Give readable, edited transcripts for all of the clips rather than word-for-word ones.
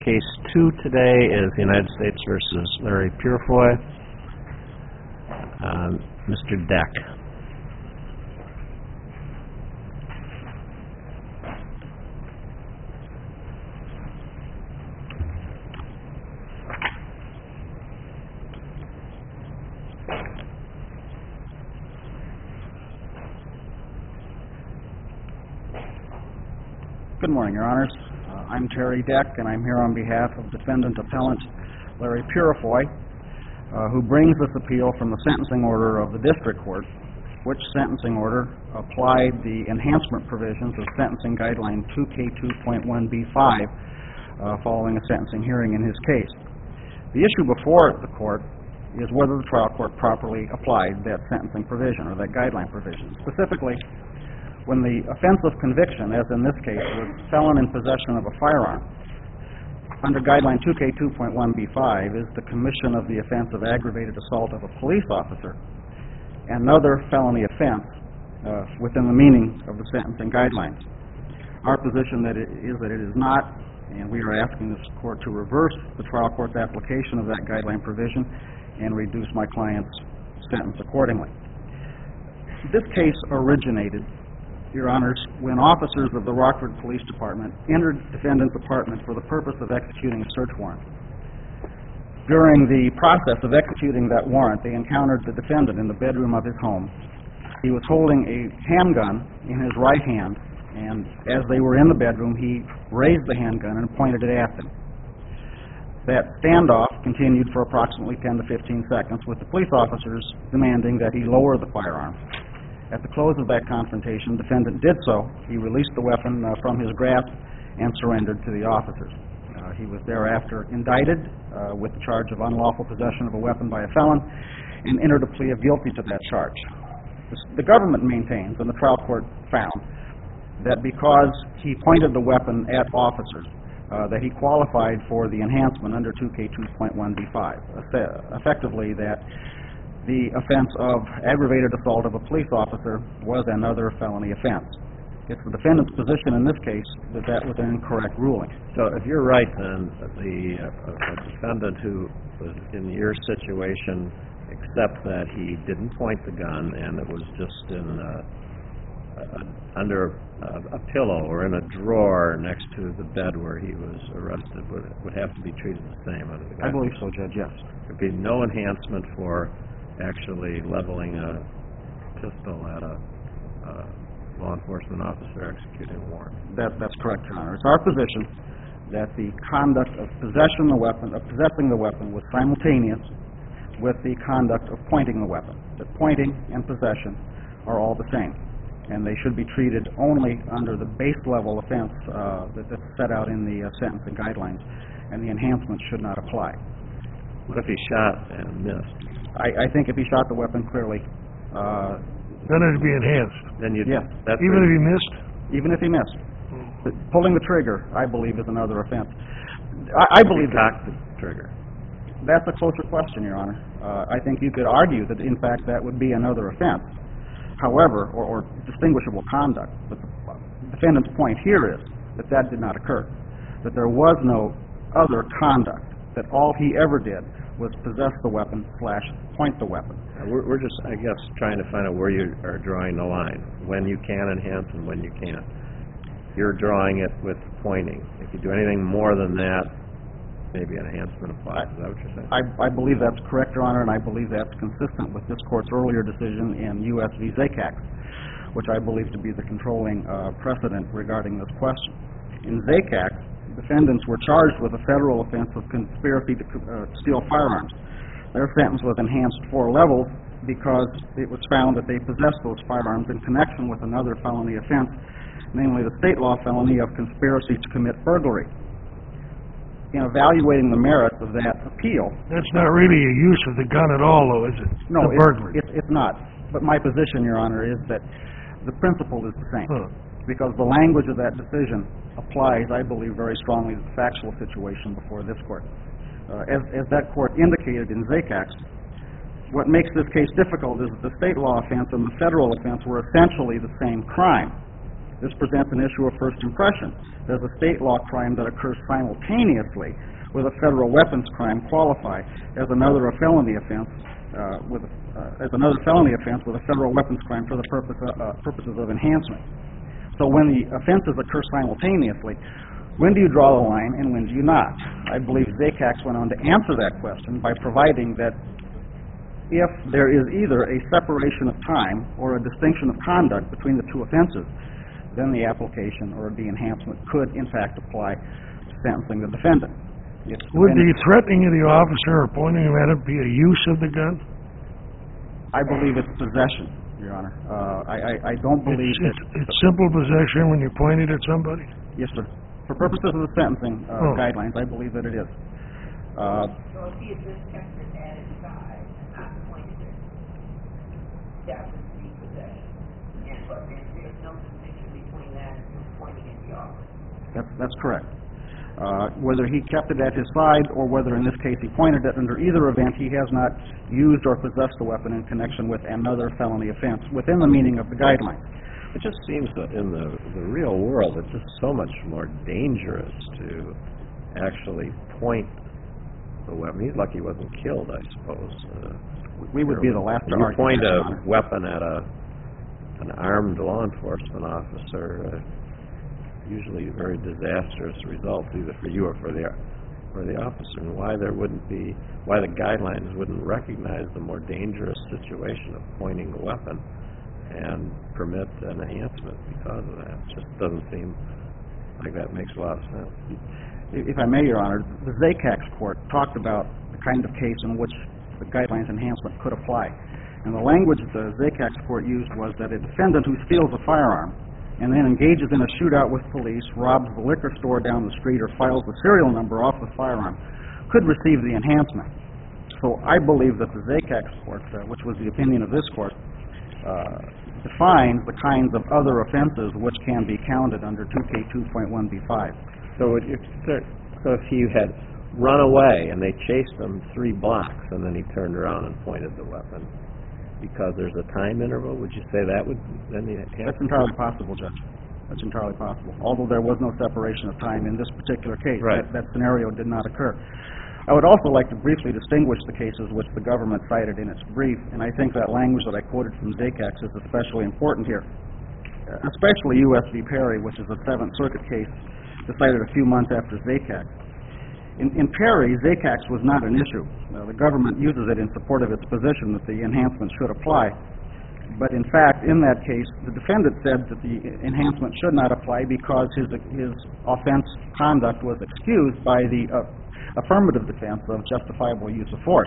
Case 2 today is the United States versus Larry Purifoy. Mr. Deck. Good morning, Your Honors. I'm Terry Deck, and I'm here on behalf of Defendant Appellant Larry Purifoy, who brings this appeal from the sentencing order of the District Court, which sentencing order applied the enhancement provisions of Sentencing Guideline 2K2.1b5 following a sentencing hearing in his case. The issue before the court is whether the trial court properly applied that sentencing provision or that guideline provision. Specifically, when the offense of conviction, as in this case, was felon in possession of a firearm, under Guideline 2K2.1b5 is the commission of the offense of aggravated assault of a police officer, another felony offense within the meaning of the sentencing guidelines. Our position is that it is not, and we are asking this court to reverse the trial court's application of that guideline provision and reduce my client's sentence accordingly. This case originated, Your Honors, when officers of the Rockford Police Department entered the defendant's apartment for the purpose of executing a search warrant. During the process of executing that warrant, they encountered the defendant in the bedroom of his home. He was holding a handgun in his right hand, and as they were in the bedroom, he raised the handgun and pointed it at them. That standoff continued for approximately 10 to 15 seconds, with the police officers demanding that he lower the firearm. At the close of that confrontation, the defendant did so. He released the weapon from his grasp and surrendered to the officers. He was thereafter indicted with the charge of unlawful possession of a weapon by a felon and entered a plea of guilty to that charge. The government maintains, and the trial court found, that because he pointed the weapon at officers, that he qualified for the enhancement under 2K2.1b5, effectively that the offense of aggravated assault of a police officer was another felony offense. It's the defendant's position in this case that that was an incorrect ruling. So if you're right, then the defendant who was in your situation, except that he didn't point the gun and it was just in under a pillow or in a drawer next to the bed where he was arrested, would have to be treated the same under the guidelines? I believe so, Judge, yes. There'd be no enhancement for actually leveling a pistol at a law enforcement officer executing a warrant. That's correct, Your Honor. It's our position that the conduct of possessing the weapon was simultaneous with the conduct of pointing the weapon. That pointing and possession are all the same, and they should be treated only under the base level offense that's set out in the sentencing guidelines, and the enhancement should not apply. What if he shot and missed? I think if he shot the weapon clearly, then it'd be enhanced. Then you'd, yes. Even if he missed? Even if he missed. Pulling the trigger, I believe, is another offense. I believe cocked the trigger. That's a closer question, Your Honor. I think you could argue that, in fact, that would be another offense. However, or distinguishable conduct. But the defendant's point here is that that did not occur. That there was no other conduct. That all he ever did was possess the weapon / point the weapon. We're just, I guess, trying to find out where you are drawing the line, when you can enhance and when you can't. You're drawing it with pointing. If you do anything more than that, maybe enhancement applies. Is that what you're saying? I believe that's correct, Your Honor, and I believe that's consistent with this Court's earlier decision in U.S. v. Zacax, which I believe to be the controlling precedent regarding this question. In Zacax, defendants were charged with a federal offense of conspiracy to steal firearms. Their sentence was enhanced 4 levels because it was found that they possessed those firearms in connection with another felony offense, namely the state law felony of conspiracy to commit burglary. In evaluating the merits of that appeal... That's not really a use of the gun at all, though, is it? No, burglary. It's not. But my position, Your Honor, is that the principle is the same. Because the language of that decision applies, I believe, very strongly to the factual situation before this Court. As that Court indicated in Zacax, what makes this case difficult is that the state law offense and the federal offense were essentially the same crime. This presents an issue of first impression. Does a state law crime that occurs simultaneously with a federal weapons crime qualify as another felony offense with a federal weapons crime for the purposes of enhancement? So when the offenses occur simultaneously, when do you draw the line and when do you not? I believe Zakax went on to answer that question by providing that if there is either a separation of time or a distinction of conduct between the two offenses, then the application or the enhancement could, in fact, apply to sentencing the defendant. Would the threatening of the officer or pointing him at him be a use of the gun? I believe it's possession, Your Honor. I don't believe it's simple possession when you're pointing at somebody? Yes, sir. For purposes of the sentencing guidelines, I believe that it is. So if he had just kept it at his side and not pointed it, that would be possession. But there's no distinction between that and pointing at the officer. That's correct. Whether he kept it at his side or whether in this case he pointed it, under either event he has not used or possessed the weapon in connection with another felony offense within the meaning of the guidelines. It just seems that in the real world it's just so much more dangerous to actually point the weapon. He's lucky he wasn't killed, I suppose. We would be the last to you argue. Point Your a Honor. weapon at an armed law enforcement officer, usually very disastrous results either for you or for the officer, and why the guidelines wouldn't recognize the more dangerous situation of pointing a weapon and permit an enhancement because of that. It just doesn't seem like that makes a lot of sense. If I may, Your Honor, the Zakax court talked about the kind of case in which the guidelines enhancement could apply. And the language that the Zakax court used was that a defendant who steals a firearm and then engages in a shootout with police, robs the liquor store down the street, or files the serial number off the firearm, could receive the enhancement. So I believe that the Zakax court, which was the opinion of this court, defines the kinds of other offenses which can be counted under 2K2.1b5. So if you had run away and they chased him 3 blocks and then he turned around and pointed the weapon, because there's a time interval, would you say that would then the enhancement? That's entirely possible, Judge. That's entirely possible. Although there was no separation of time in this particular case, right. that scenario did not occur. I would also like to briefly distinguish the cases which the government cited in its brief, and I think that language that I quoted from Zakax is especially important here, especially U.S. v. Perry, which is a Seventh Circuit case decided a few months after Zakax. In Perry, Zakax was not an issue. The government uses it in support of its position that the enhancement should apply. But in fact, in that case, the defendant said that the enhancement should not apply because his offense conduct was excused by the affirmative defense of justifiable use of force.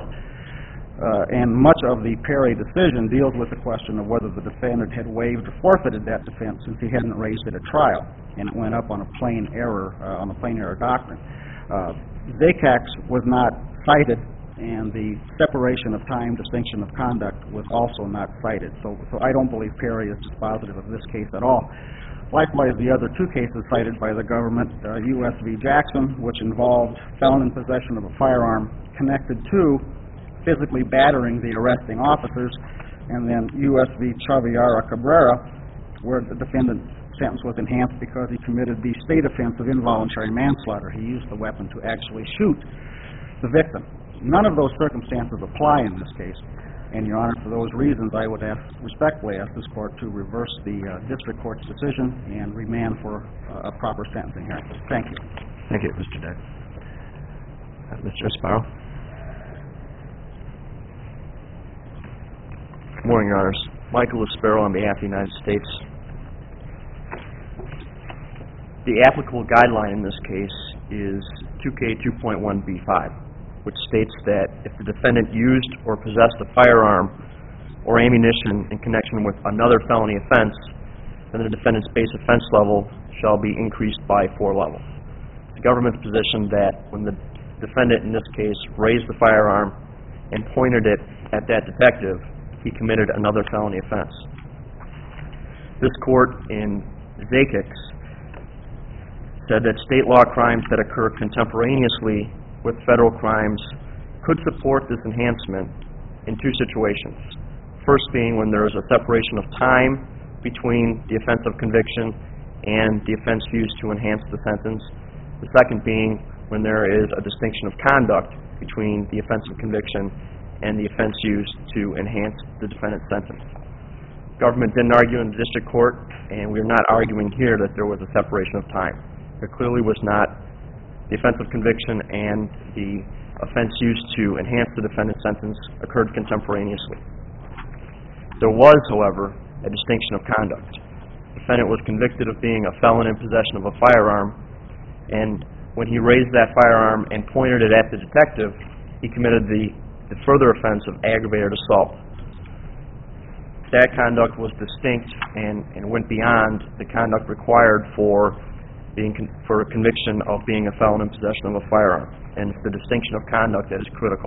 And much of the Perry decision deals with the question of whether the defendant had waived or forfeited that defense since he hadn't raised it at trial, and it went up on a plain error doctrine. Zakax was not cited, and the separation of time, distinction of conduct was also not cited. So I don't believe Perry is dispositive of this case at all. Likewise, the other 2 cases cited by the government, U.S. v. Jackson, which involved felon in possession of a firearm connected to physically battering the arresting officers, and then U.S. v. Chaviara Cabrera, where the defendant's sentence was enhanced because he committed the state offense of involuntary manslaughter. He used the weapon to actually shoot the victim. None of those circumstances apply in this case. And, Your Honor, for those reasons, I would respectfully ask this Court to reverse the District Court's decision and remand for a proper sentencing hearing. Thank you. Thank you, Mr. Deck. Mr. Sparrow. Good morning, Your Honors. Michael Sparrow on behalf of the United States. The applicable guideline in this case is 2K2.1b5, which states that if the defendant used or possessed a firearm or ammunition in connection with another felony offense, then the defendant's base offense level shall be increased by 4 levels. The government's position that when the defendant in this case raised the firearm and pointed it at that detective, he committed another felony offense. This court in Zakax said that state law crimes that occur contemporaneously with federal crimes could support this enhancement in 2 situations. First being when there is a separation of time between the offense of conviction and the offense used to enhance the sentence. The second being when there is a distinction of conduct between the offense of conviction and the offense used to enhance the defendant's sentence. Government didn't argue in the district court, and we're not arguing here that there was a separation of time. There clearly was not. The offense of conviction and the offense used to enhance the defendant's sentence occurred contemporaneously. There was, however, a distinction of conduct. The defendant was convicted of being a felon in possession of a firearm, and when he raised that firearm and pointed it at the detective, he committed the further offense of aggravated assault. That conduct was distinct and went beyond the conduct required for a conviction of being a felon in possession of a firearm, and it's the distinction of conduct that is critical.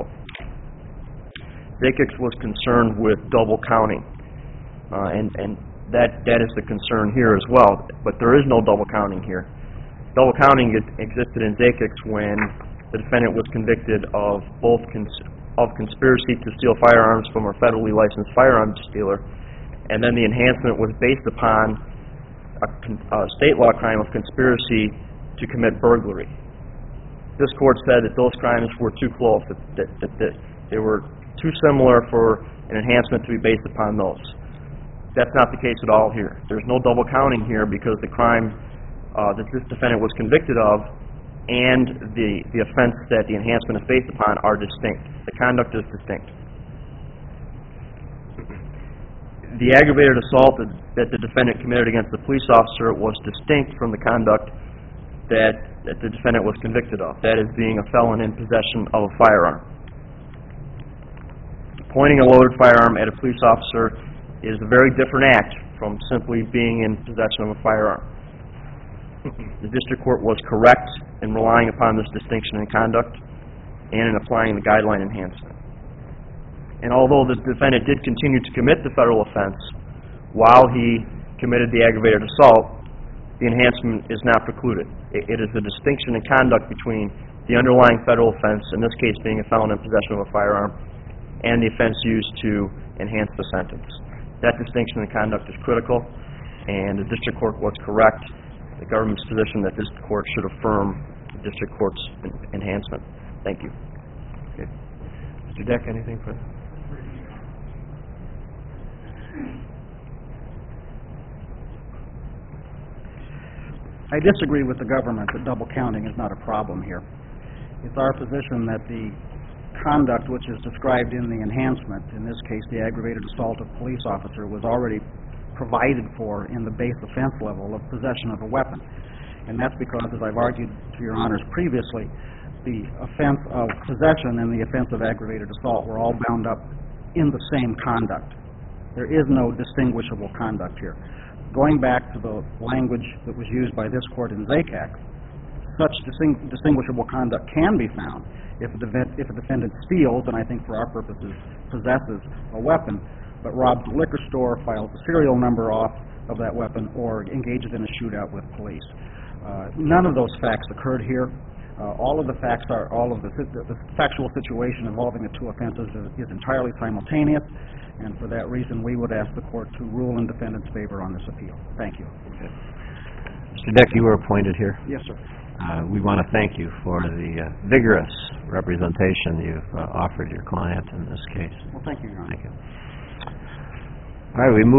Zakix was concerned with double counting, and that is the concern here as well, but there is no double counting here. Double counting existed in Zakix when the defendant was convicted of both of conspiracy to steal firearms from a federally licensed firearms dealer, and then the enhancement was based upon a state law crime of conspiracy to commit burglary. This court said that those crimes were too close, that they were too similar for an enhancement to be based upon those. That's not the case at all here. There's no double counting here because the crime that this defendant was convicted of and the offense that the enhancement is based upon are distinct. The conduct is distinct. The aggravated assault that the defendant committed against the police officer was distinct from the conduct that the defendant was convicted of. That is being a felon in possession of a firearm. Pointing a loaded firearm at a police officer is a very different act from simply being in possession of a firearm. The district court was correct in relying upon this distinction in conduct and in applying the guideline enhancement. And although the defendant did continue to commit the federal offense while he committed the aggravated assault, the enhancement is not precluded. It is a distinction in conduct between the underlying federal offense, in this case being a felon in possession of a firearm, and the offense used to enhance the sentence. That distinction in conduct is critical, and the district court was correct. The government's position that this court should affirm the district court's enhancement. Thank you. Okay. Mr. Deck, anything further? I disagree with the government that double counting is not a problem here. It's our position that the conduct which is described in the enhancement, in this case the aggravated assault of a police officer, was already provided for in the base offense level of possession of a weapon. And that's because, as I've argued to your honors previously, the offense of possession and the offense of aggravated assault were all bound up in the same conduct. There is no distinguishable conduct here. Going back to the language that was used by this court in Zakix, such distinguishable conduct can be found if a defendant steals, and I think for our purposes possesses, a weapon, but robs a liquor store, files the serial number off of that weapon, or engages in a shootout with police. None of those facts occurred here. All of the factual situation involving the two offenses is entirely simultaneous, and for that reason we would ask the court to rule in defendant's favor on this appeal. Thank you. Okay. Mr. Deck, you were appointed here. Yes, sir. We want to thank you for the vigorous representation you've offered your client in this case. Well, thank you, Your Honor. Thank you. All right, we move